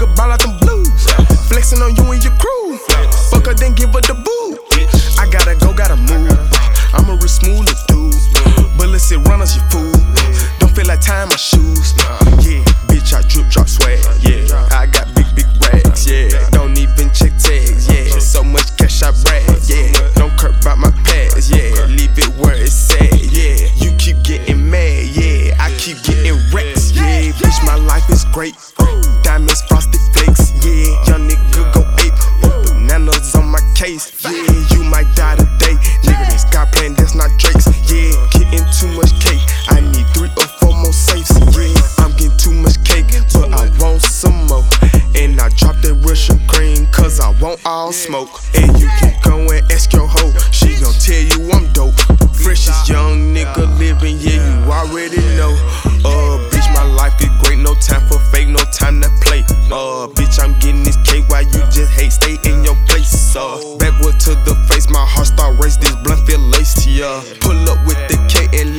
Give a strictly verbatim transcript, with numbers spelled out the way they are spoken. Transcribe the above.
nigga ball out them blues. Flexing on you and your crew. Fuck her, then give her the boo. I gotta go, gotta move. I'ma real smooth the dude. Bullets it runners, you fool. Don't feel like tying my shoes. Yeah, bitch, I drip drop swag. Yeah, I got big, big racks. Yeah, don't even check tags. Yeah, so much cash I brag. Yeah, don't curb out my past. Yeah, leave it where it's at. Yeah, you keep getting mad. Yeah, I keep getting wrecked. Yeah, bitch, my life is great. Diamonds, frosted flakes. Yeah, young nigga go ape. Bananas on my case. Yeah, you might die today. Nigga, this guy playing, that's not Drake's. Yeah, getting too much cake. I need three or four more safes. Yeah, I'm getting too much cake, but I want some more. And I drop that Russian cream, cause I want all smoke. And you can go and ask your hoe, she gon' tell you I'm dope. Freshest young nigga living, yeah, you already know. Uh, bitch, my life is great, no time for fake, no time to play. Uh, bitch, I'm getting this cake while you just hate, stay in your place. Uh, backward to the face, my heart start race, this blunt feel laced, yeah. Pull up with the K and